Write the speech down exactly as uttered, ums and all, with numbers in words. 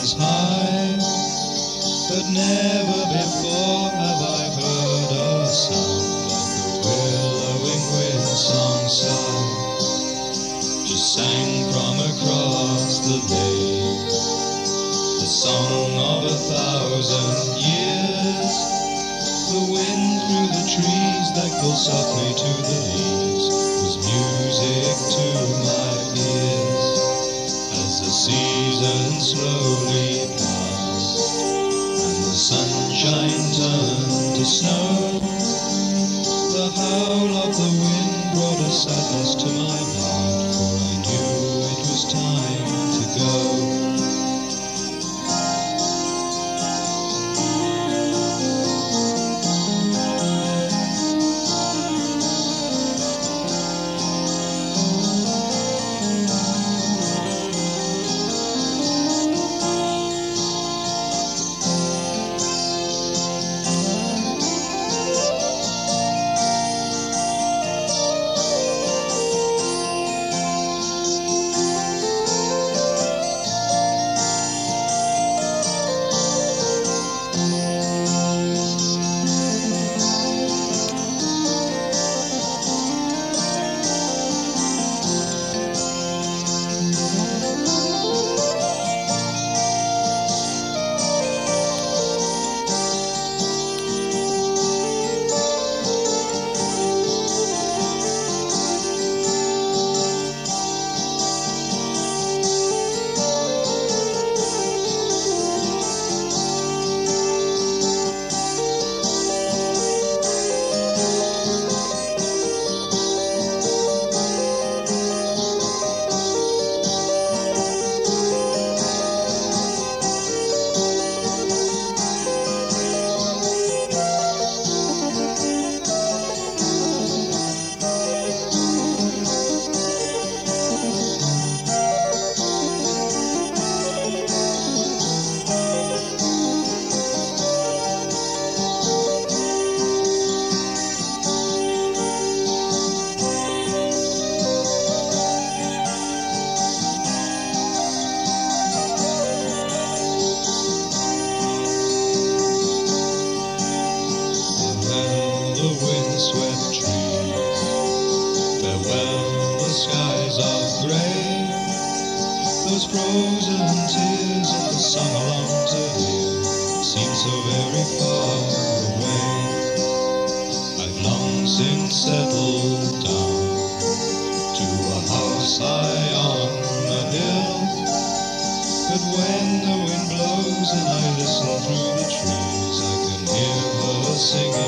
is high, but never before have I heard a sound like the willowing wind song sigh. Just sang from across the lake, the song of a thousand years. The wind through the trees that called softly to the leaves was music to my ears. As the season slowly passed and the sunshine turned to snow, the howl of the wind brought a sadness to my heart, for I knew it was time to go. Windswept trees, farewell the skies of grey. Those frozen tears that the summer longed to hear seem so very far away. I've long since settled down to a house high on a hill, but when the wind blows and I listen through the trees, I can hear her singing